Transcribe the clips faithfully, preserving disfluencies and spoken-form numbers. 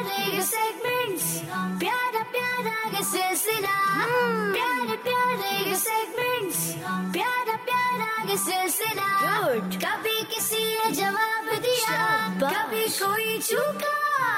प्यारे ये सेगमेंट्स, प्यारा प्यारा ये सिलसिला, प्यारे प्यारे ये सेगमेंट्स, प्यारा प्यारा ये सिलसिला। कभी किसी ने जवाब दिया, कभी कोई चूका,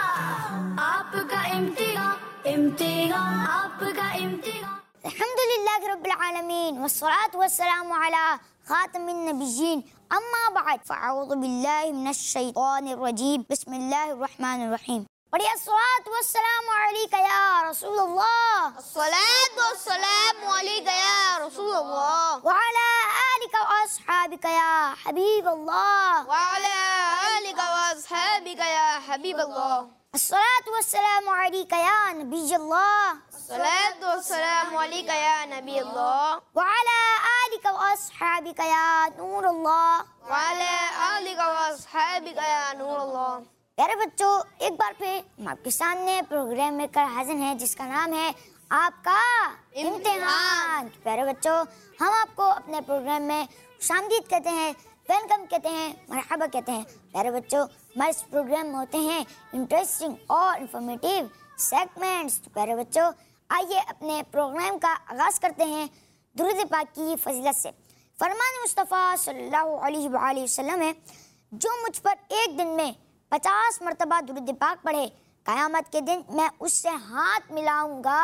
आपका इम्तिहान इम्तिहान आपका इम्तिहान। अल्हम्दुलिल्लाह रब्बिल आलमीन वस्सलातु वस्सलामु अला खातमिन नबिय्यीन अम्मा बाद फ़अऊज़ु बिल्लाहि मिनश शैतानिर रजीम बिस्मिल्लाहिर रहमानिर रहीम। बढ़िया सलात वस्सलामु अलैका या रसूलल्लाह, अस्सलातु वस्सलामु अलैका या रसूलल्लाह, व अला आलिका व अस्हाबिका या हबीबल्लाह, व अला आलिका व अस्हाबिका या हबीबल्लाह। अस्सलातु वस्सलामु अलैका या नबिय्यल्लाह, अस्सलातु वस्सलामु अलैका या नबियल्लाह, व अला आलिका व अस्हाबिका या नूरल्लाह, व अला आलिका व अस्हाबिका या नूरल्लाह। प्यारे बच्चों, एक बार फिर हम आपके सामने प्रोग्राम में कर हाजिर हैं जिसका नाम है आपका इम्तिहान। प्यारे बच्चों, हम आपको अपने प्रोग्राम में खुशामदीद कहते हैं, वेलकम कहते हैं, मरहबा कहते हैं। प्यारे बच्चों, हमारे इस प्रोग्राम में होते हैं इंटरेस्टिंग और इंफॉर्मेटिव सेगमेंट्स। तो प्यारे बच्चों, आइए अपने प्रोग्राम का आगाज़ करते हैं दुरूद पाक की फजीलत से। फरमान मुस्तफ़ा सल्लल्लाहु अलैहि वसल्लम है, जो मुझ पर एक दिन में पचास मरतबा दुरूद पाक पढ़े, क़यामत के दिन मैं उससे हाथ मिलाऊंगा।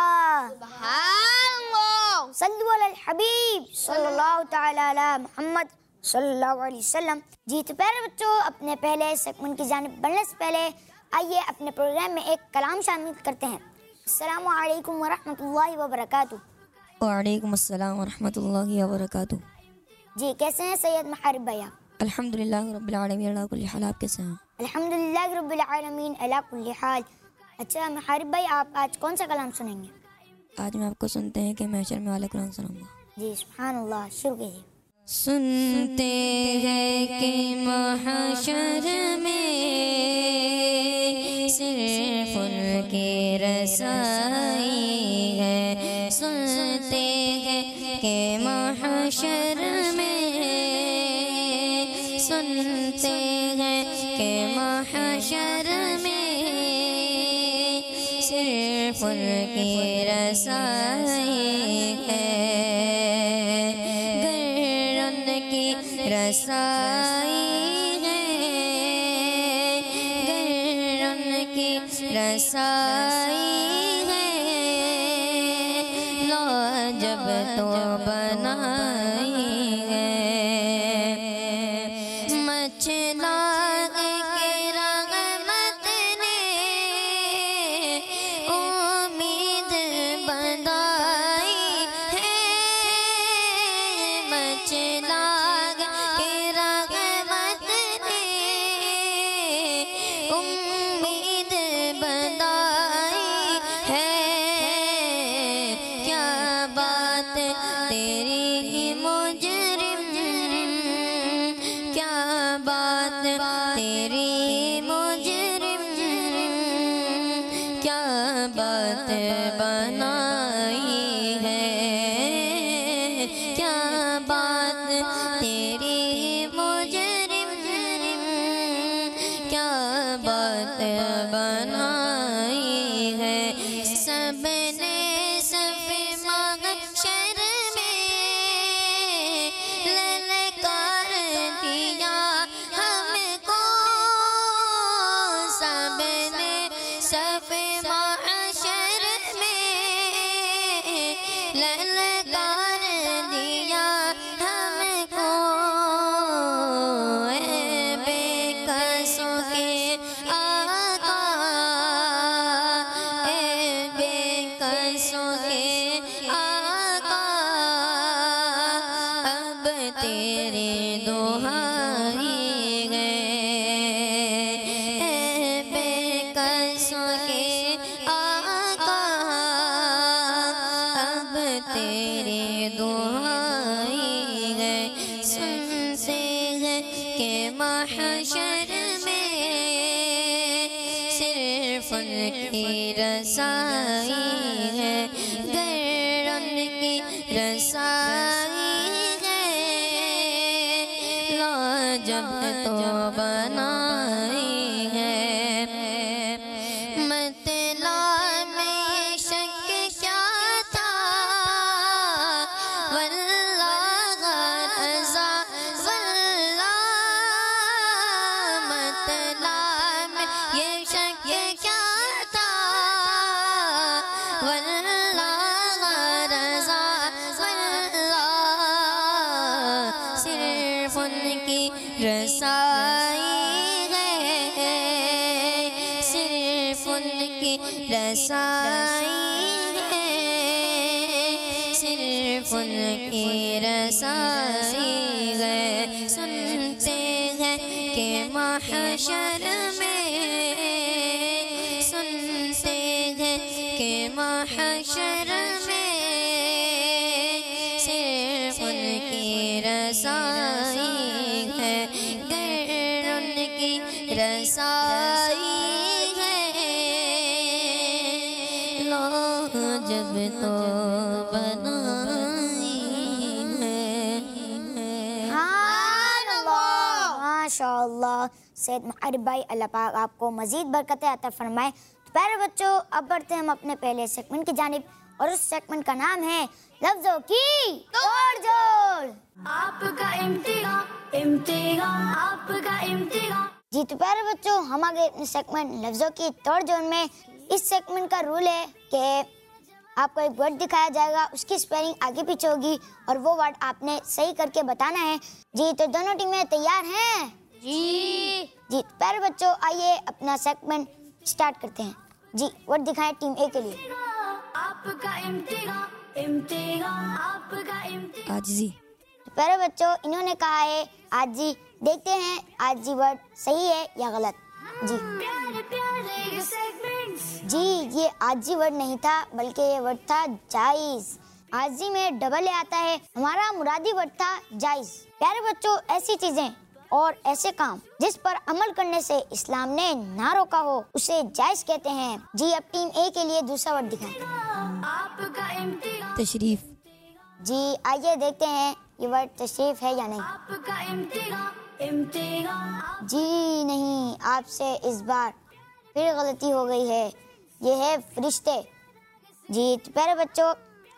सुभानअल्लाह। सल्लु अलल हबीब सल्लल्लाहु तआला अला मुहम्मद सल्लल्लाहु अलैहि वसल्लम। जी तो प्यारे बच्चों, अपने पहले सेगमेंट की जानिब बढ़ने से पहले आइए अपने प्रोग्राम में एक कलाम शामिल करते हैं। अस्सलामु अलैकुम व रहमतुल्लाहि व बरकातुहू। वालेकुम अस्सलाम व रहमतुल्लाहि व बरकातुहू। जी कैसे हैं सैयद महारिब भैया? अल्हम्दुलिल्लाह रब्बिल आलमीन अला कुल्ली हाल। आप कैसे हैं? अल्हम्दुलिल्लाह रब्बिल आलमीन अला कुल्ली हाल। अच्छा महारिब भाई, आप आज कौन सा कलाम सुनेंगे? आज मैं आपको सुनते हैं कि महशर में वाले कुरान सुनाऊंगा। जी सुभान अल्लाह, शुरू कीजिए। सुनते हैं कि महशर में सिर्फ उनकी रसाई है। सुनते हैं कि महशर में, सुनते हैं कि महशर में सिर्फ उनकी रसाई है। गर उनकी रसाई है, गर उनकी रसाई है, लो जब तो बनाई है। मचला के रहमत ने उम्मीद बंधाई है। मचला के रहमत ने उम्मीद बंधाई है। क्या बात तेरी मुजरिम, क्या बात तेरी मुजरिम, क्या बात बनाई है। क्या बात तेरी मुजरिम, क्या बात बनाई है। सबने सफ़े महशर में ललकार दिया हमको। सबने सफ़े महशर में ललकार दिया हमको। ए बेकसों के आका, ए बेकसों के आका, अब तेरे दुहाई है। ए बेकसों के आका, अब तेरे दुहाई है। सुनते हैं कि महशर में सिर्फ उनकी रसाई है। गर उनकी रसाई है, लो जब तो बनाई है। मतलब में शक क्या था, वल्लाह रज़ा वल्लाह, मतलब में ये शक क्या था, वल्लाह रज़ा वल्लाह, सिर्फ उनकी रसाई रसाई है, सिर्फ उनकी रसाई है। सुनते हैं कि महशर में, सुनते हैं कि महशर में सिर्फ उनकी रसाई है, गर उनकी रसाई जब तो बनाई है। माशाअल्लाह सैयद मुहर्रिब भाई, अल्लाह पाक आपको मजीद बरकतें अता फरमाए। तो प्यारे बच्चों, अब बढ़ते हैं हम अपने पहले सेगमेंट की जानिब और उस सेगमेंट का नाम है लफ्जों की तोड़ जोड़। आपका इम्तिहान इम्तिहान आपका इम्तिहान। जी तो प्यारे बच्चों, हम आगे अपने सेगमेंट लफ्जों की तोड़ जोड़ में। इस सेगमेंट का रूल है कि आपको एक वर्ड दिखाया जाएगा, उसकी स्पेलिंग आगे पीछे होगी और वो वर्ड आपने सही करके बताना है। जी तो दोनों टीमें तैयार हैं? जी जी तो प्यारे बच्चों, आइए अपना सेगमेंट स्टार्ट करते हैं। जी वर्ड दिखाएं टीम ए के लिए। आपका इम्तिहान इम्तिहान आपका इम्तिहान। आजिज़ी। तो प्यारे बच्चों, इन्होंने कहा है आजी। देखते हैं आजी वर्ड सही है या गलत। जी प्यारे प्यारे ये सेगमेंट्स। जी ये आजी वर्ड नहीं था, बल्कि ये वर्ड था जायज। आजी में डबल ए आता है, हमारा मुरादी वर्ड था जायज। प्यारे बच्चों, ऐसी चीजें और ऐसे काम जिस पर अमल करने से इस्लाम ने ना रोका हो, उसे जायज कहते हैं। जी अब टीम ए के लिए दूसरा वर्ड दिखाएं। आपका इम्तिहान तशरीफ। जी आइए देखते हैं ये वर्ड तशरीफ है या नहीं। आपका इम्तिहान इम्तिहान। जी नहीं, आपसे इस बार फिर गलती हो गई है, ये है फरिश्ते। जी तो प्यारे बच्चों,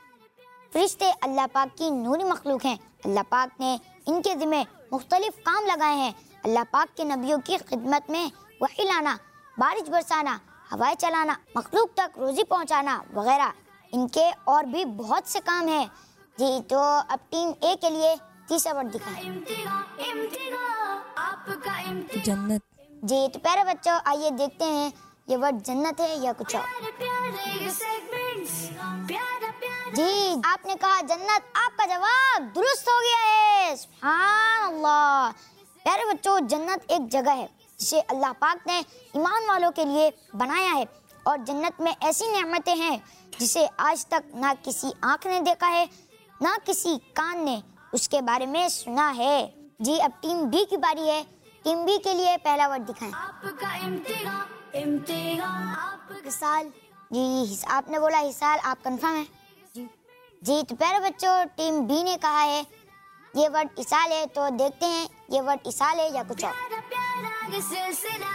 फरिश्ते अल्लाह पाक की नूरी मखलूक हैं। अल्लाह पाक ने इनके ज़िम्मे मुख्तलिफ काम लगाए हैं। अल्लाह पाक के नबियों की खिदमत में वही लाना, बारिश बरसाना, हवाएं चलाना, मखलूक तक रोजी पहुंचाना वगैरह, इनके और भी बहुत से काम हैं। जी तो अब टीम ए के लिए तीसरा वर्ड दिखाएं। इम्तिहान इम्तिहान आपका इम्तिहान। जन्नत। जी तो प्यारे बच्चों, आइए देखते हैं ये वर्ड जन्नत है या कुछ और। प्यारे प्यारे ये सेगमेंट्स। प्यारा प्यारा। जी आपने कहा जन्नत, आपका जवाब दुरुस्त हो गया है। सुभान अल्लाह। प्यारे बच्चों, जन्नत एक जगह है जिसे अल्लाह पाक ने ईमान वालों के लिए बनाया है, और जन्नत में ऐसी नेमतें हैं जिसे आज तक ना किसी आंख ने देखा है, ना किसी कान ने उसके बारे में सुना है। जी अब टीम बी की बारी है। टीम बी के लिए पहला वर्ड दिखाएं। आपका इम्तिहान इम्तिहान आपका। हिसाल। जी हिस, आपने बोला हिसाल, आप कंफर्म है? जी जी तो प्यारे बच्चों, टीम बी ने कहा है ये वर्ड इसाल है, तो देखते हैं ये वर्ड इसाल है या कुछ और। प्यारा प्यारा ये सिलसिला।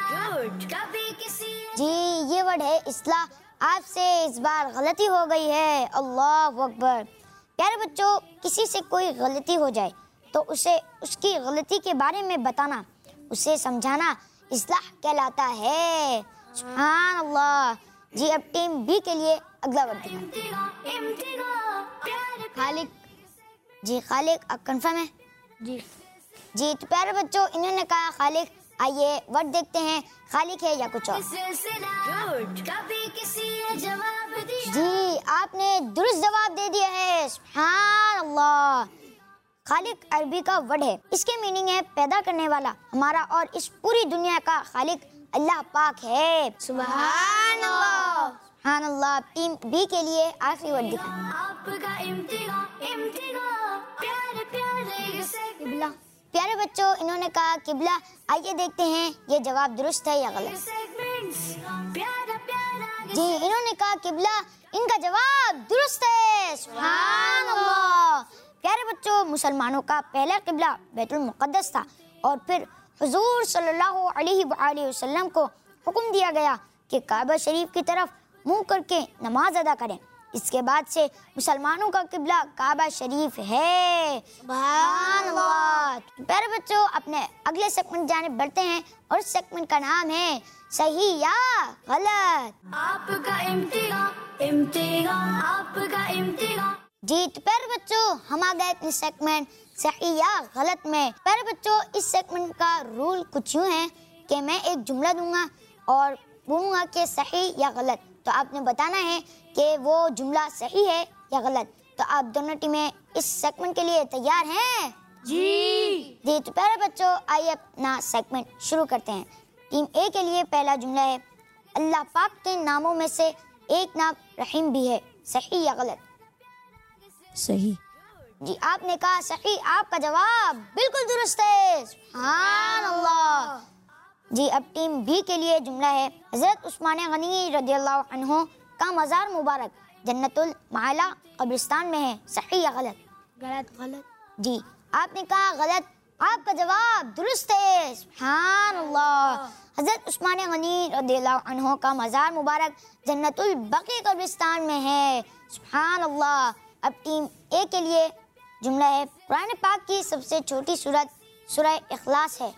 कभी किसी। जी ये वर्ड है इस्लाह। आपसे इस बार गलती हो गई है। अल्लाह अकबर। प्यारे बच्चों, किसी से कोई गलती हो जाए तो उसे उसकी गलती के बारे में बताना, उसे समझाना इस्लाह कहलाता है। सुभान अल्लाह। जी अब टीम बी के लिए अगला वर्ड दिखाएं। इम्तिहान इम्तिहान प्यारे खालिक। जी खालिक, आप कंफर्म है? जी जी तो प्यारे बच्चों, इन्होंने कहा खालिक। आइए वर्ड देखते हैं, खालिक है या कुछ और। सिलसिला। कभी किसी ने जवाब दिया। जी आपने दुरुस्त जवाब दे दिया है। सुभान अल्लाह। खालिक अरबी का वर्ड है, इसके मीनिंग है पैदा करने वाला। हमारा और इस पूरी दुनिया का खालिक अल्लाह पाक है। सुभान अल्लाह। सुभान अल्लाह। टीम बी के लिए आखिरी वर्ड दिखाएं। आपका इम्तिहान इम्तिहान प्यारे प्यारे ये सेगमेंट्स। किबला। प्यारे बच्चों, इन्होंने कहा किबला। आइए देखते हैं ये जवाब दुरुस्त है या गलत। सेगमेंट्स। प्यारा प्यारा ये। जी इन्होंने कहा किबला, इनका जवाब दुरुस्त है। सुभान अल्लाह। प्यारे बच्चों, मुसलमानों का पहला किबला बैतुल मुक़द्दस था, और फिर हुजूर सल्लल्लाहु अलैहि वसल्लम को हुक्म दिया गया कि काबा शरीफ की तरफ मुंह करके नमाज अदा करें। इसके बाद से मुसलमानों का किबला काबा शरीफ है। सुभान अल्लाह। प्यारे बच्चों, अपने अगले सेगमेंट जाने बढ़ते हैं और इस सेगमेंट का नाम है सही या गलत। आपका इम्तिहान इम्तिहान आपका इम्तिहान। जी तो प्यारे बच्चों, हम आ गए अपने सेगमेंट सही या गलत में। प्यारे बच्चों, इस सेगमेंट का रूल कुछ यूँ है कि मैं एक जुमला दूंगा और बोलूँगा कि सही या गलत, तो आपने बताना है कि वो जुमला सही है या गलत। तो आप दोनों टीमें इस सेगमेंट के लिए तैयार हैं? जी जी तो प्यारे बच्चों, आइए अपना सेगमेंट शुरू करते हैं। टीम ए के लिए पहला जुमला है, अल्लाह पाक के नामों में से एक नाम रहीम भी है। सही या गलत? सही। जी आपने कहा सही, आपका जवाब बिल्कुल दुरुस्त है। सुभान अल्लाह। जी अब टीम बी के लिए जुमला है, हजरत उस्मान गनी रदियल्लाहु अन्हु का मज़ार मुबारक जन्नतुल माला कब्रिस्तान में है। सही या गलत? गलत गलत। जी आपने कहा गलत, आपका जवाब दुरुस्त है। सुभान अल्लाह। हजरत उस्मान गनी रदियल्लाहु अन्हु का मज़ार मुबारक जन्नतुल बकी कब्रिस्तान में है। सुभान अल्लाह। अब टीम ए के लिए जुमला है, कुरान पाक की सबसे छोटी सूरत सूरह इखलास है।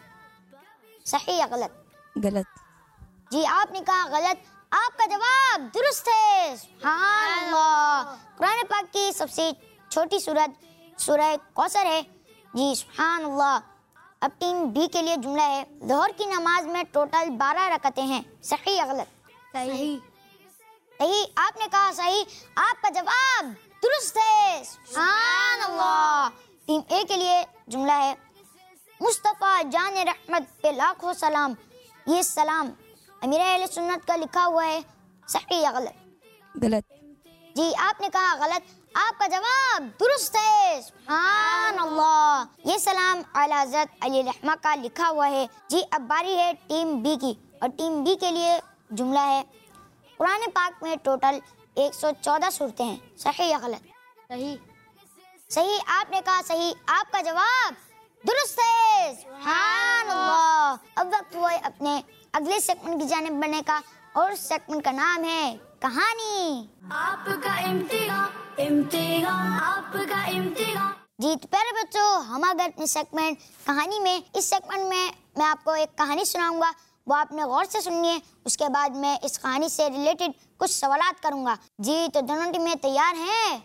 सही या गलत? गलत। जी आपने कहा गलत, आपका जवाब दुरुस्त है। सुभान अल्लाह। कुरान पाक की सबसे छोटी सूरत सूरह कौसर है। जी सुभान अल्लाह। अब टीम बी के लिए जुमला है, ज़ोहर की नमाज में टोटल बारह रकतें हैं। सही या गलत? सही। सही, आपने कहा सही, आपका जवाब दुरुस्त है। सुभान अल्लाह। टीम ए के लिए जुमला है, मुस्तफ़ा जान रहमत पे लाखों सलाम। ये सलाम अमीर अहले सुन्नत का लिखा हुआ है। सही या गलत? गलत। जी आपने कहा गलत, आपका जवाब दुरुस्त है। सुभान अल्लाह। ये सलाम आला हज़रत अली रहमा का लिखा हुआ है। जी अब बारी है टीम बी की, और टीम बी के लिए जुमला है, कुरान पाक में टोटल एक सौ चौदह सूरतें हैं। सही या गलत? सही। सही, आपने कहा सही, आपका जवाब दुरुस्त है। सुभान अल्लाह। अब वक्त हुआ है अपने अगले सेगमेंट की जानिब बढ़ने का, और सेगमेंट का नाम है कहानी। आपका इम्तिहान इम्तिहान आपका इम्तिहान। जी तो प्यारे बच्चों, हम अगर अपने सेगमेंट कहानी में, इस सेगमेंट में मैं आपको एक कहानी सुनाऊंगा, वो आपने गौर से सुननी है। उसके बाद मैं इस कहानी से रिलेटेड कुछ सवालात करूंगा। जी तो दोनों टीमें तैयार हैं?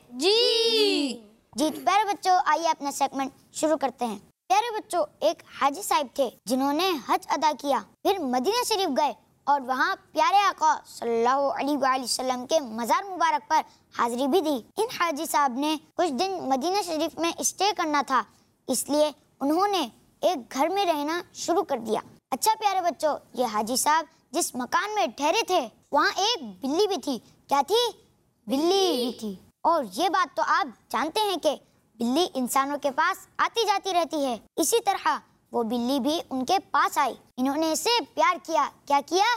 जी जी तो प्यारे बच्चों, आइए अपना सेगमेंट शुरू करते हैं। प्यारे बच्चों, एक हाजी साहब थे जिन्होंने हज अदा किया, फिर मदीना शरीफ गए और वहाँ प्यारे आका सल्लल्लाहु अलैहि वसल्लम के मज़ार मुबारक पर हाजिरी भी दी। इन हाजी साहब ने कुछ दिन मदीना शरीफ में स्टे करना था, इसलिए उन्होंने एक घर में रहना शुरू कर दिया। अच्छा प्यारे बच्चों, ये हाजी साहब जिस मकान में ठहरे थे, वहाँ एक बिल्ली भी थी। क्या थी? बिल्ली भी थी। और ये बात तो आप जानते हैं कि बिल्ली इंसानों के पास आती जाती रहती है। इसी तरह वो बिल्ली भी उनके पास आई। इन्होंने इसे प्यार किया। क्या किया?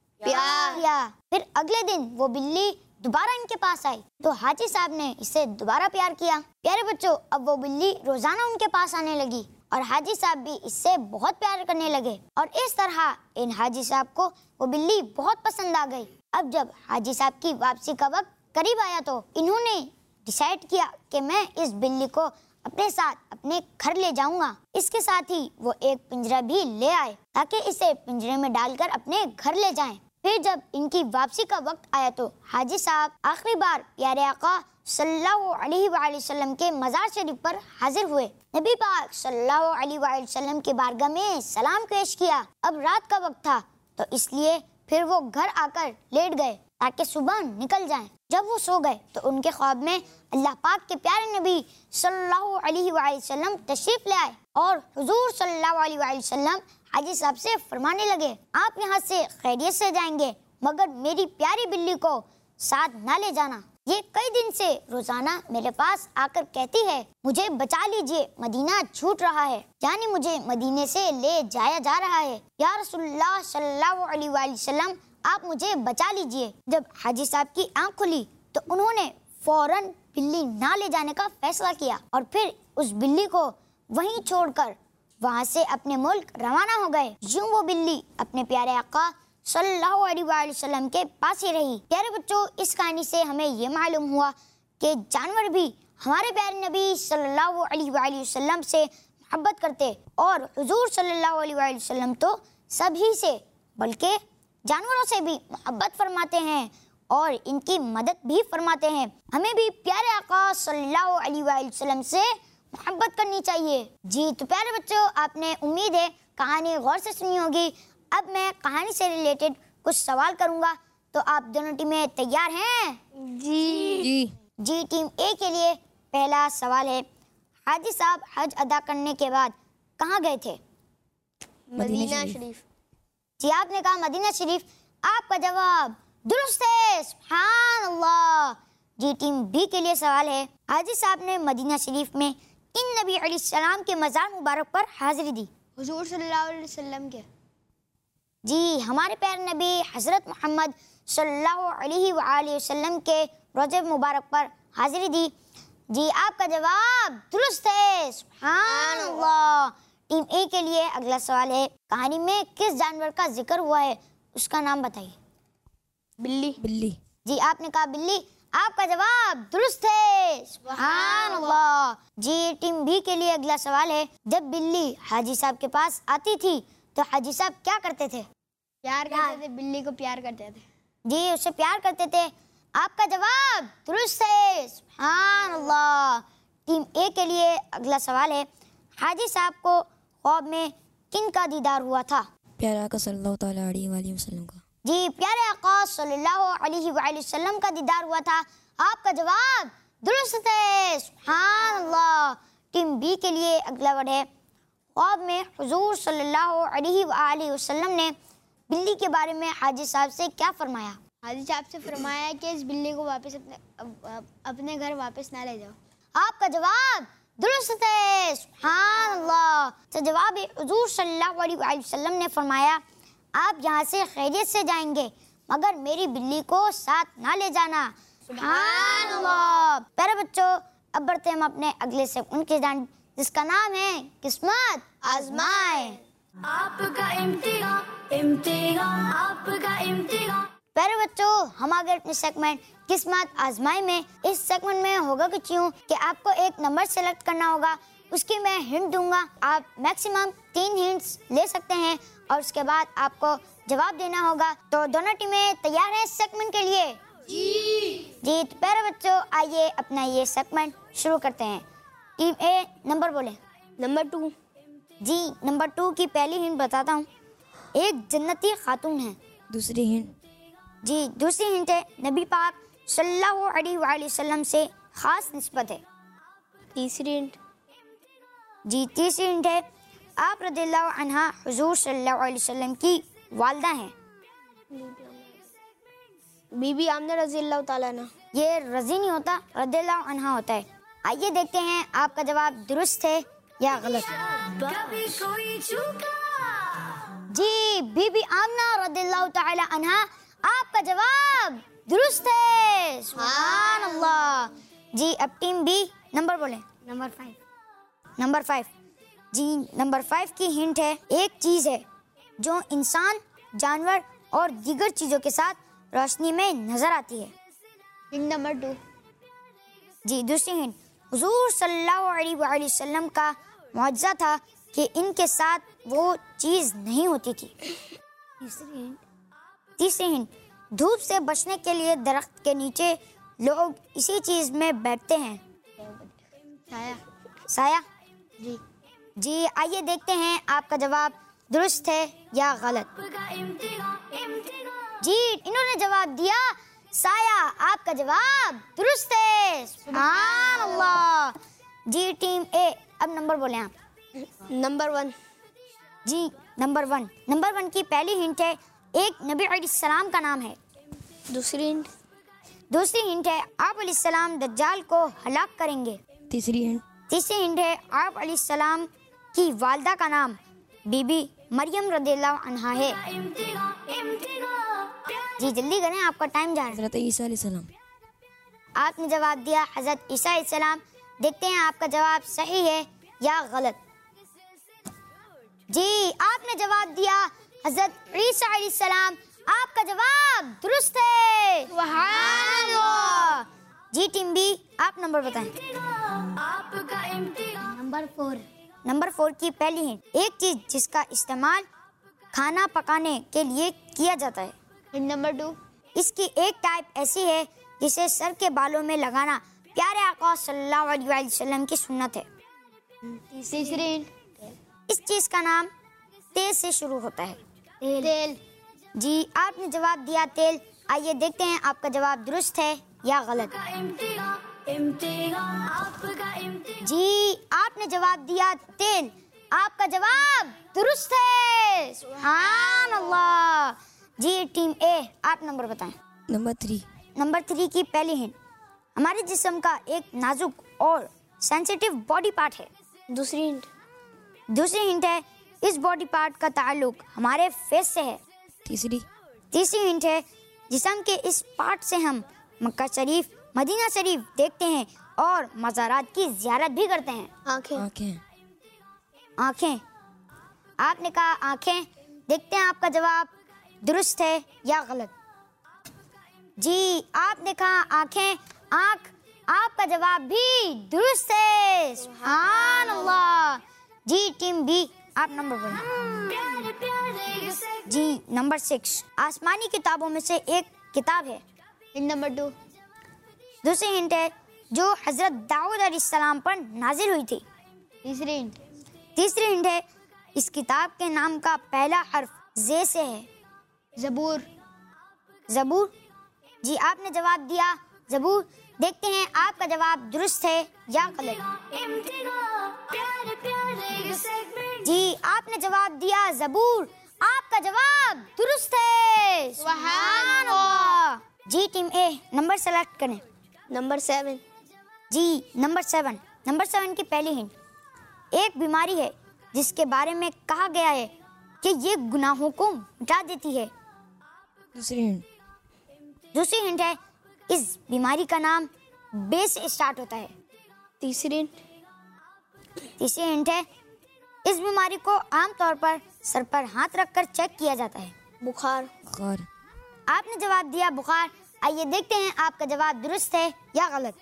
प्यार किया। फिर अगले दिन वो बिल्ली दोबारा इनके पास आई, तो हाजी साहब ने इसे दोबारा प्यार किया। प्यारे बच्चों, अब वो बिल्ली रोजाना उनके पास आने लगी और हाजी साहब भी इससे बहुत प्यार करने लगे, और इस तरह इन हाजी साहब को वो बिल्ली बहुत पसंद आ गई। अब जब हाजी साहब की वापसी का वक्त करीब आया, तो इन्होंने डिसाइड किया कि मैं इस बिल्ली को अपने साथ अपने घर ले जाऊंगा। इसके साथ ही वो एक पिंजरा भी ले आए ताकि इसे पिंजरे में डालकर अपने घर ले जाएं। फिर जब इनकी वापसी का वक्त आया, तो हाजी साहब आखिरी बार प्यारे आका सल्लल्लाहु अलैहि वसल्लम के मज़ार शरीफ पर हाजिर हुए। नबी पाक सल्लल्लाहु अलैहि वसल्लम की बारगाह में सलाम पेश किया। अब रात का वक्त था, तो इसलिए फिर वो घर आकर लेट गए ताकि सुबह निकल जाएं। जब वो सो गए, तो उनके ख्वाब में अल्लाह पाक के प्यारे नबी सल्लल्लाहु अलैहि वसल्लम तशरीफ ले आए और हुजूर सल्लल्लाहु अलैहि वसल्लम हाजी साहब से फरमाने लगे, आप यहाँ से खैरियत से जाएंगे, मगर मेरी प्यारी बिल्ली को साथ ना ले जाना। ये कई दिन से रोजाना मेरे पास आकर कहती है, मुझे बचा लीजिए, मदीना छूट रहा है, यानी मुझे मदीने से ले जाया जा रहा है। या रसूलुल्लाह सल्लल्लाहु अलैहि वसल्लम, आप मुझे बचा लीजिए। जब हाजी साहब की आंख खुली, तो उन्होंने फौरन बिल्ली ना ले जाने का फैसला किया और फिर उस बिल्ली को वहीं छोड़कर वहां से अपने मुल्क रवाना हो गए। यूं वो बिल्ली अपने प्यारे आका सल्लल्लाहु अलैहि वसल्लम के पास ही रही। प्यारे बच्चों, इस कहानी से हमें ये मालूम हुआ कि जानवर भी हमारे प्यारे नबी सल्लल्लाहु अलैहि वसल्लम से मोहब्बत करते और हुजूर सल्लल्लाहु अलैहि वसल्लम तो सभी से बल्कि जानवरों से भी मोहब्बत फरमाते हैं और इनकी मदद भी फरमाते हैं। हमें भी प्यारे आका सल्लल्लाहु अलैहि वसल्लम से मोहब्बत करनी चाहिए। जी तो प्यारे बच्चों, आपने उम्मीद है कहानी गौर से सुनी होगी। अब मैं कहानी से रिलेटेड कुछ सवाल करूंगा, तो आप दोनों टीमें तैयार हैं? जी जी जी टीम ए के लिए पहला सवाल है, हाजी साहब हज अदा करने के बाद कहाँ गए थे? मदीना शरीफ। जी आपने कहा मदीना शरीफ। आपका जवाब दुरुस्त है, सुभान अल्लाह। जी टीम बी के लिए सवाल है, हाजी साहब ने मदीना शरीफ में इन नबी अलैहिस्सलाम के मज़ार मुबारक पर हाजिरी दी? हुजूर सल्लल्लाहु अलैहि वसल्लम के। जी हमारे प्यारे नबी हज़रत मोहम्मद सल्लल्लाहु अलैहि वआलिहि वसल्लम के रोज़े मुबारक पर हाजिरी दी। जी आपका जवाब दुरुस्त है, सुभान अल्लाह। टीम ए के लिए अगला सवाल है, कहानी में किस जानवर का जिक्र हुआ है, उसका नाम बताइए? बिल्ली। बिल्ली। जी आपने कहा बिल्ली। आपका जवाब दुरुस्त है, सुभान अल्लाह। जी टीम बी के लिए अगला सवाल है, जब बिल्ली हाजी साहब के पास आती थी तो हाजी साहब क्या करते थे? प्यार करते थे, बिल्ली को प्यार करते थे। जी उससे प्यार करते थे। आपका जवाब दुरुस्त है, सुभान अल्लाह। टीम ए के लिए अगला सवाल है, हाजी साहब को ख्वाब में किन का दीदार हुआ था? प्यारे आका सल्लल्लाहु ताला अलैहि वसल्लम का। जी प्यारे आका सल्लल्लाहु अलैहि वसल्लम का दीदार हुआ था। आपका जवाब दुरुस्त है, सुभान अल्लाह। टीम बी के लिए अगला वर्ड है, ख्वाब में हुजूर सल्लल्लाहु अलैहि वसल्लम ने बिल्ली के बारे में हाजी साहब से क्या फरमाया? हाजी साहब से फरमाया कि इस बिल्ली को वापस अपने अप, अपने घर वापस ना ले जाओ। आपका जवाब दुरुस्त है, सुभान अल्लाह। तो जवाब है, हुजूर सल्लल्लाहु अलैहि वसल्लम ने फरमाया, आप यहाँ से खैरियत से जाएंगे मगर मेरी बिल्ली को साथ ना ले जाना। सुभान अल्लाह। प्यारे बच्चों, अब बढ़ते हम अपने अगले सेगमेंट की जान, जिसका नाम है किस्मत आजमाए। आपका इम्तिहान इम्तिहान आपका इम्तिहान। प्यारे बच्चों, हम आगे अपने सेगमेंट किस्मत आजमाई में, इस सेगमेंट में होगा कुछ यूं कि आपको एक नंबर सेलेक्ट करना होगा, उसकी मैं हिंट दूंगा। आप मैक्सिमम तीन हिंट्स ले सकते हैं और उसके बाद आपको जवाब देना होगा। तो दोनों टीमें तैयार हैं इस सेगमेंट के लिए? जी जी तो प्यारे बच्चों, आइए अपना ये सेगमेंट शुरू करते हैं। टीम ए नंबर बोले। Number two. जी नंबर टू की पहली हिंट बताता हूँ, एक जन्नती खातून है। दूसरी हिंट। जी दूसरी हिंट है, नबी पाक सल्लल्लाहु अलैहि वसल्लम से खास निस्बत है। तीसरी हिंट। जी तीसरी हिंट है, आप रज़ियल्लाहु अन्हा हुजूर सल्लल्लाहु अलैहि वसल्लम की वालिदा हैं। बीबी आमना रज़ियल्लाहु ताला अन्हा। ये रज़ी नहीं होता, रज़ियल्लाहु अन्हा होता है। आइए देखते हैं आपका जवाब दुरुस्त है या गलत। कभी कोई चूका। जी बीबी आमना रज़ियल्लाहु ताला अन्हा, आपका जवाब दुरुस्त है, सुभान अल्लाह। जी अब टीम बी नंबर बोले। Number five. Number five. जी नंबर फाइव की हिंट है, एक चीज है जो इंसान, जानवर और दीगर चीजों के साथ रोशनी में नजर आती है। Hint number two. जी दूसरी हिंट, हुजूर सल्लल्लाहु अलैहि वसल्लम का मुआजिज़ा था कि इनके साथ वो चीज नहीं होती थी। तीसरी हिंट। तीसरी हिंट, धूप से बचने के लिए दरख्त के नीचे लोग इसी चीज में बैठते हैं। छाया। साया। जी जी आइए देखते हैं आपका जवाब दुरुस्त है या गलत। आपका इम्तिहान इम्तिहान। जी इन्होंने जवाब दिया साया। आपका जवाब दुरुस्त है, सुभान अल्लाह। जी टीम ए अब नंबर बोले आप। Number one. जी नंबर वन। नंबर वन की पहली हिंट है, एक नबी अलैहिस्सलाम का नाम है। दूसरी हिंट। दूसरी हिंट है, आप अलैहिस्सलाम दज्जाल को हलाक करेंगे। तीसरी हिंट। तीसरी हिंट है, आप अलैहिस्सलाम की वालिदा का नाम बीबी मरियम रज़ियल्लाहु अन्हा है। इम्तिहान इम्तिहान। जी जल्दी करें, आपका टाइम जा रहा है। हज़रत ईसा अलैहिस्सलाम। आपने जवाब दिया हज़रत ईसा अलैहिस्सलाम। देखते हैं आपका जवाब सही है या गलत। जी आपने जवाब दिया हज़रत ईसा अलैहिस्सलाम। आपका जवाब दुरुस्त है। सुभान अल्लाह। जी टीम बी, आप नंबर बताएं। आपका इम्तिहान। Number four. नंबर फोर की पहली हिंट, एक चीज जिसका इस्तेमाल खाना पकाने के लिए किया जाता है। Hint number two. इसकी एक टाइप ऐसी है जिसे सर के बालों में लगाना प्यारे आका सल्लल्लाहु अलैहि वसल्लम की सुन्नत है। तीसरी हिंट। इस चीज का नाम तेल से शुरू होता है। तेल। तेल। जी, आपने जवाब दिया तेल। आइए देखते हैं आपका जवाब दुरुस्त है या गलत। इम्तिहान, इम्तिहान, आपका इम्तिहान। जी, आपने जवाब दिया तेल। आपका जवाब दुरुस्त है। सुभान अल्लाह। जी टीम ए, आप नंबर बताएं। Number three. नंबर थ्री की पहली हिंट, हमारे जिस्म का एक नाजुक और सेंसिटिव बॉडी पार्ट है। दूसरी हिंट। दूसरी हिंट है, इस बॉडी पार्ट का ताल्लुक हमारे फेस से है। तीसरी। तीसरी हिंट है, जिस्म के इस पार्ट से हम मक्का शरीफ, मदीना शरीफ देखते हैं और मज़ारात की ज़ियारत भी करते हैं। आंखें। आँखें। आँखें। आपने कहा आँखें। देखते हैं आपका जवाब दुरुस्त है या गलत। जी, आपने कहा आँखें। आँख। आपका जवाब भी दुरुस्त है। सुभान अल्लाह। जी टीम बी, आप नंबर बोलें। प्यारे प्यारे ये से- जी नंबर सिक्स, आसमानी किताबों में से एक किताब है। Hint number two. दूसरी हिंट है, जो हजरत दाऊद अलैहिस्सलाम पर नाजिल हुई थी। तीसरी हिंट। तीसरी हिंट है, इस किताब के नाम का पहला हर्फ जे से है। जबूर। जबूर। जी, आपने जवाब दिया जबूर। देखते हैं आपका जवाब दुरुस्त है या गलत। इम्तिहान, प्यारे प्यारे ये segments। जी, आपने जवाब दिया जबूर। आपका जवाब दुरुस्त है। सुभान अल्लाह। जी टीम ए, नंबर सेलेक्ट करें। Number seven. जी नंबर सेवन। नंबर सेवन की पहली हिंट, एक बीमारी है जिसके बारे में कहा गया है कि ये गुनाहों को मिटा देती है। दूसरी हिंट। दूसरी हिंट है, इस बीमारी का नाम बे से स्टार्ट होता है। तीसरी हिंट। तीसरी हिंट है, इस बीमारी को आमतौर पर सर पर हाथ रखकर चेक किया जाता है। बुखार। बुखार। आपने जवाब दिया बुखार। आइए देखते हैं आपका जवाब दुरुस्त है या गलत।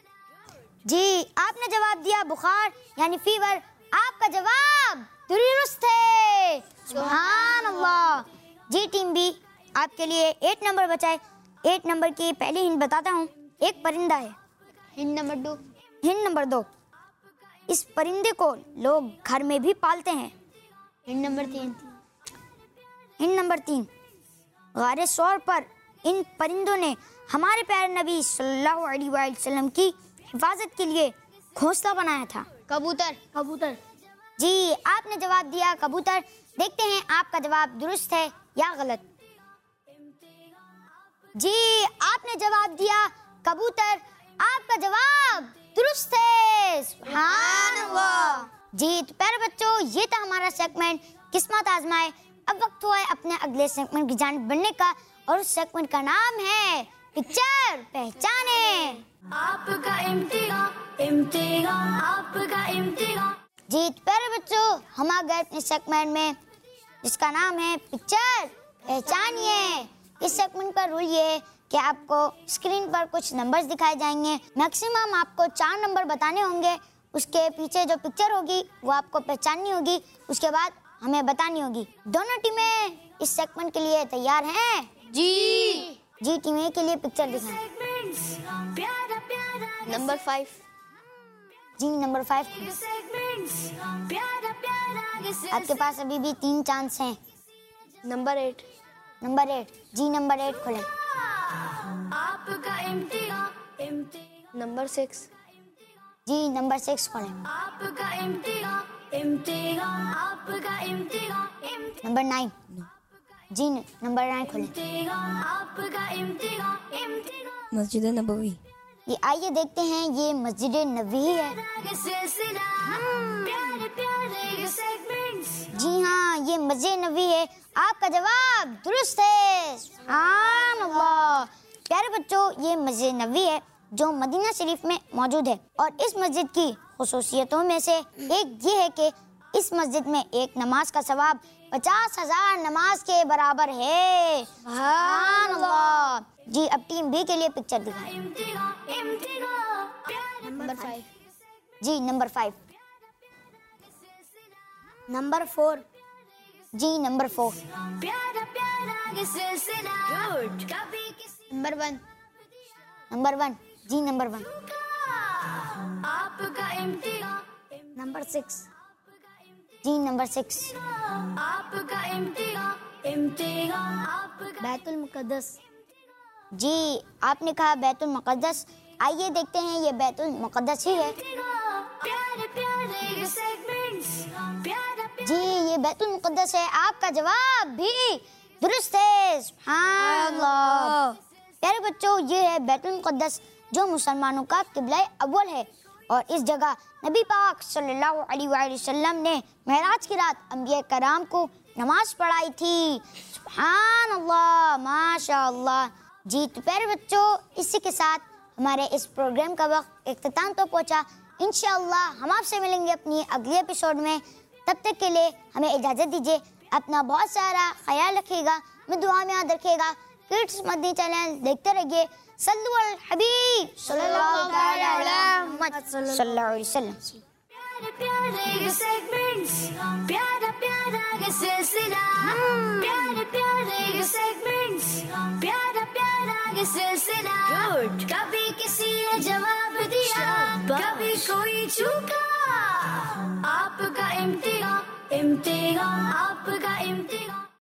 जी, आपने जवाब दिया बुखार यानी फीवर। आपका जवाब दुरुस्त है। सुभान अल्लाह। जी टीम बी, आपके लिए एट नंबर बचाए। एट नंबर की पहली हिंट बताता हूँ, एक परिंदा है। Hint number two. Hint number दो, इस परिंदे को लोग घर में भी पालते हैं। हिंट नंबर तीन। हिंट नंबर तीन, गारे सौर पर इन परिंदों ने हमारे प्यारे नबी सल्लल्लाहु अलैहि वसल्लम की हिफाजत के लिए घोंसला बनाया था। कबूतर। कबूतर। जी, आपने जवाब दिया कबूतर। देखते हैं आपका जवाब दुरुस्त है या गलत। जी, आपने जवाब दिया कबूतर। आपका जवाब दुरुस्त है। सुभान अल्लाह। जी, तो प्यारे बच्चों, ये था हमारा सेगमेंट किस्मत आजमाए। अब वक्त हुआ है अपने अगले सेगमेंट की जानिब बढ़ने का, और उस सेगमेंट का नाम है पिक्चर पहचाने। आपका इम्तिहान, इम्तिहान, आपका इम्तिहान। जी, तो प्यारे बच्चों, हम आ गए अपने सेगमेंट में जिसका नाम है पिक्चर पहचानिए। इस सेगमेंट का रूल ये है कि आपको स्क्रीन पर कुछ नंबर्स दिखाए जाएंगे। मैक्सिमम आपको चार नंबर बताने होंगे। उसके पीछे जो पिक्चर होगी वो आपको पहचाननी होगी। उसके बाद हमें बतानी होगी। दोनों टीमें इस सेगमेंट के लिए तैयार हैं? जी। जी टीम ए के लिए पिक्चर दिखाएं। Segments, प्यारा प्यारा नंबर फाइव। जी नंबर फाइव। ये segments, प्यारा प्यारा ये से- आपके पास अभी भी तीन चांस हैं। Number eight. Number eight. जी नंबर एट खोलें। आपका इम्तिहान, इम्तिहान, नंबर सिक्स। जी नंबर सिक्स खोलें। आपका इम्तिहान, इम्तिहान, आपका इम्तिहान, इम्तिहान, नंबर नाइन। जी नंबर नाइन खोलें। आपका इम्तिहान, इम्तिहान, मस्जिद नबवी। ये आइए देखते हैं, ये मस्जिद नबवी है। ये सिलसिला, प्यारे प्यारे ये segments। जी हाँ, ये मस्जिद नबवी है। आपका जवाब दुरुस्त है। सुभान अल्लाह। प्यारे बच्चों, ये मस्जिद नबवी है जो मदीना शरीफ में मौजूद है, और इस मस्जिद की खुसूसियतों में से एक ये है कि इस मस्जिद में एक नमाज का सवाब पचास हजार नमाज के बराबर है। सुभान अल्लाह। जी अब टीम बी के लिए पिक्चर दिखाएं। इम्तिहान इम्तिहान प्यारे नंबर फाइव। जी नंबर फाइव। Number four. जी नंबर फोर। प्यारा प्यारा ये सिलसिला कभी किसी नंबर वन। Number one. जी नंबर वन। का आपका इम्तिहान नंबर सिक्स। जी नंबर सिक्स। आपका इम्तिहान इम्तिहान आपका बैतुल मुकद्दस। जी आपने कहा बैतुल मुकद्दस। आइए देखते हैं ये बैतुल मुकद्दस ही है। प्यारे प्यारे ये सेगमेंट्स प्यारा जी ये बैतुल मुकद्दस है। आपका जवाब भी दुरुस्त है। सुभान अल्लाह। प्यारे बच्चों ये है बैतुल मुकद्दस जो मुसलमानों का किबला अव्वल है और इस जगह नबी पाक सल्लल्लाहु अलैहि वसल्लम ने मेराज की रात अंबिया कराम को नमाज पढ़ाई थी। सुभान अल्लाह माशाअल्लाह। जी तो प्यारे बच्चों इसी के साथ हमारे इस प्रोग्राम का वक्त इख्तिताम तो पहुंचा। इंशाअल्लाह हम आपसे मिलेंगे अपनी अगले एपिसोड में। तब तक के लिए हमें इजाज़त दीजिए। अपना बहुत सारा ख्याल रखिएगा। मैं दुआ में याद रखिएगा। किड्स मदनी चैनल देखते रहिए। सल्लु अल हबीब सल्लल्लाहु तआला अलैहि मुहम्मद सल्लल्लाहु अलैहि वसल्लम। प्यारे प्यारे ये सेगमेंट्स प्यारा प्यारा ये सिलसिला प्यारे प्यारे ये सेगमेंट्स प्यारा प्यारा ये सिलसिला कभी किसी ने जवाब दिया कभी कोई चूका आपका इम्तिहान इम्तिहान आपका इम्तिहान।